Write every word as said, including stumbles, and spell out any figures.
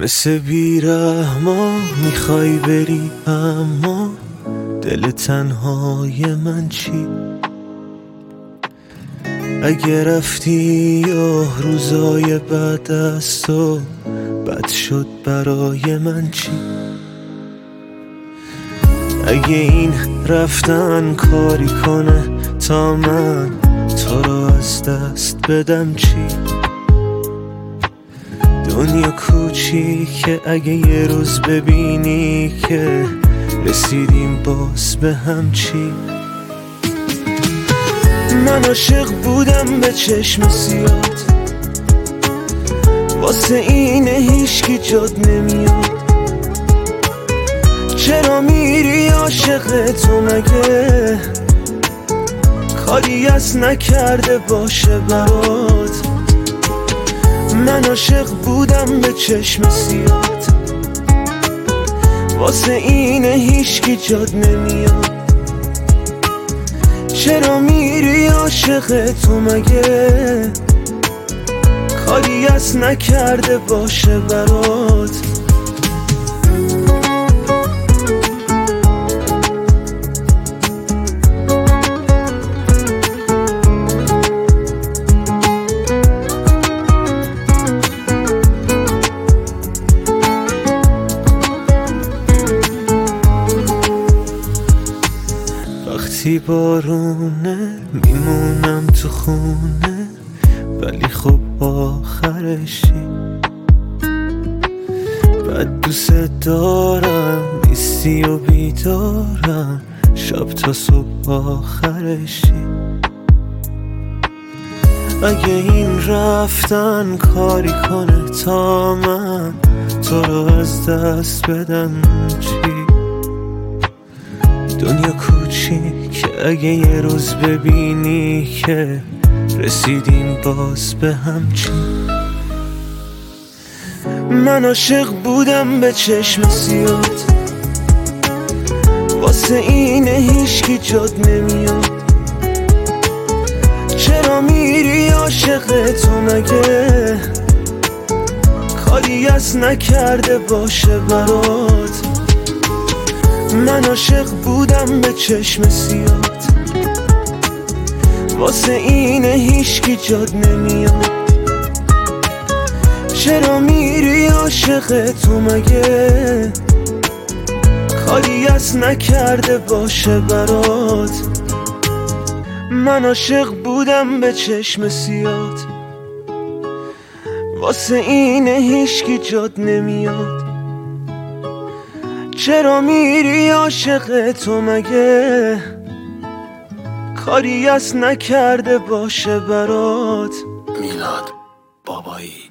مثل بیرحما میخوای بری، اما دل تنهای من چی؟ اگه رفتی یا روزای بعد از تو بد شد برای من چی؟ اگه این رفتن کاری کنه تا من تو رو از دست بدم چی؟ دنیا کوچیکه، اگه یه روز ببینی که رسیدیم باز به هم چی؟ من عاشق بودم به چشم سیات، واسه اینه هیچکی جاد نمیاد. چرا میری عاشق تو؟ مگه کاری از نکرده باشه برات؟ من عاشق بودم به چشم سیات، واسه اینه هیچکی جاد نمیاد. چرا میری عاشق تو؟ مگه کاری از نکرده باشه برات؟ وقتی بارونه میمونم تو خونه، ولی خب آخرشی. بعد دوست دارم نیستی و بیدارم، شب تا صبح آخرشی. اگه این رفتن کاری کنه تا من تو رو از دست بدم چی؟ دنیا کوچیک، اگه یه روز ببینی که رسیدیم باز به هم چی؟ من عاشق بودم به چشم سیات، واسه اینه هیچکی جاد نمیاد. چرا میری عاشق تو؟ مگه کاری از نکرده باشه برات؟ من عاشق بودم به چشم سیات، واسه اینه هیچکی جاد نمیاد. چرا میری عاشق تو؟ مگه کاری از نکرده باشه برات؟ من عاشق بودم به چشم سیات، واسه اینه هیچکی جاد نمیاد. چرا میری عاشق تو؟ مگه کاری از نکرده باشه برات؟ میلاد بابایی.